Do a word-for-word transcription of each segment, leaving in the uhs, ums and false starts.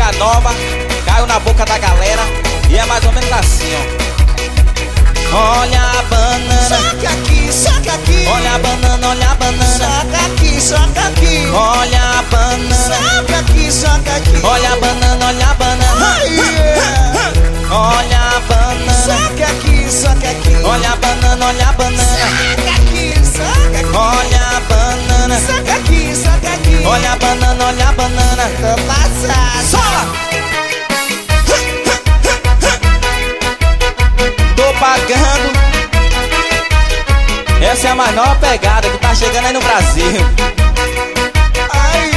música nova, caiu na boca da galera e é mais ou menos assim, ó. Olha a banana, saca aqui, saca aqui. Olha a banana, olha a banana, saca aqui, saca aqui. Olha a banana, saca aqui, saca aqui. Olha a banana, olha a banana, Ai, yeah. Olha a banana, saca aqui, saca aqui. Olha a banana, olha a banana, saca aqui, saca aqui. Olha a banana, saca aqui, saca aqui. Olha a banana, olha a banana. Tô passado. Sola! Tô pagando. Essa é a mais nova pegada que tá chegando aí no Brasil. Ai,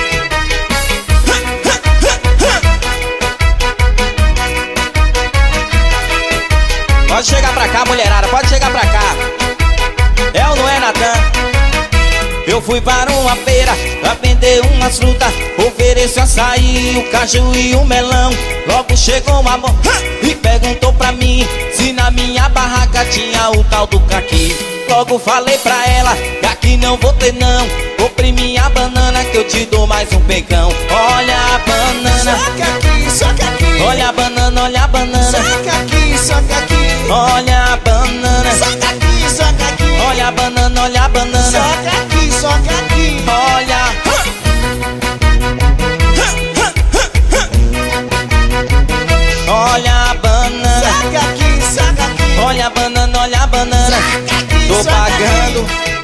Pode chegar pra cá, mulherada, pode chegar pra cá. É ou não é, Natan? Eu fui para uma feira pra vender umas frutas, ofereceu açaí, o caju e o melão. Logo chegou uma moça e perguntou pra mim se na minha barraca tinha o tal do caqui. Logo falei pra ela que aqui não vou ter não, compre minha banana que eu te dou mais um pecão. Olha a banana, saca aqui, saca aqui. olha a banana, olha a banana, saca aqui, saca aqui. olha a banana, saca aqui, saca aqui. olha a banana, olha a banana, saca aqui, saca aqui. olha. Olha a banana, saca aqui, saca aqui. olha a banana, olha a banana. saca aqui, Tô saca pagando.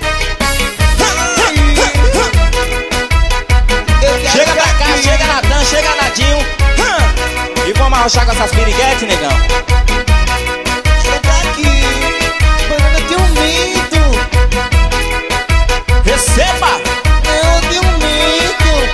aqui. Chega pra cá, chega Natan, chega Nadinho. E vamos arrochar com essas piriguetes, negão. Chega aqui. Banana tem um medo. Receba! Eu tenho medo.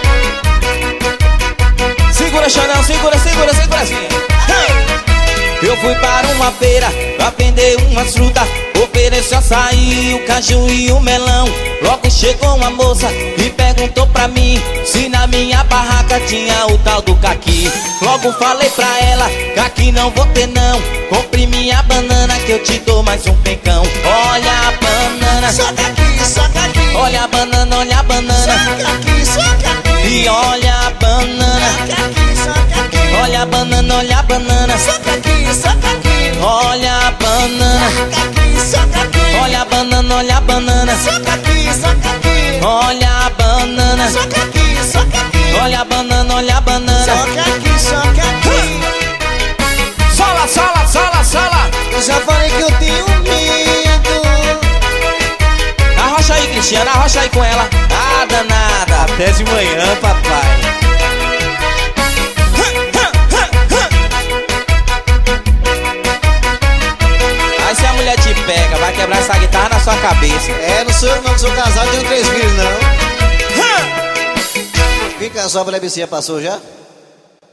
Segura, Xanão, segura, segura, segura assim. Eu fui para uma feira pra vender umas frutas, ofereceu açaí, o caju e o melão. Logo chegou uma moça e perguntou pra mim se na minha barraca tinha o tal do caqui. Logo falei pra ela que aqui não vou ter não, compre minha banana que eu te dou mais um pecão. Olha a banana, Saca aqui, saca aqui. olha a banana, olha a banana, Saca aqui, saca aqui. e olha a banana, Saca aqui, saca aqui. olha a banana, olha a banana, Saca aqui, saca aqui. olha a banana, Saca aqui, saca aqui. olha a banana, olha a banana, Saca aqui, saca aqui. olha a banana, Saca aqui, saca aqui. olha a banana, olha a banana. Saca aqui, saca aqui. Sola, sola, sola, sola. Eu já falei que eu tenho medo. Arrocha aí, Cristiano, arrocha aí com ela. Ah, danada. Até de manhã, papai. Aí se a mulher te pega, vai quebrar essa guitarra na sua cabeça. É, não sou eu não, que sou casado, tenho três filhos não. Quem casou, a mulher vizinha passou já?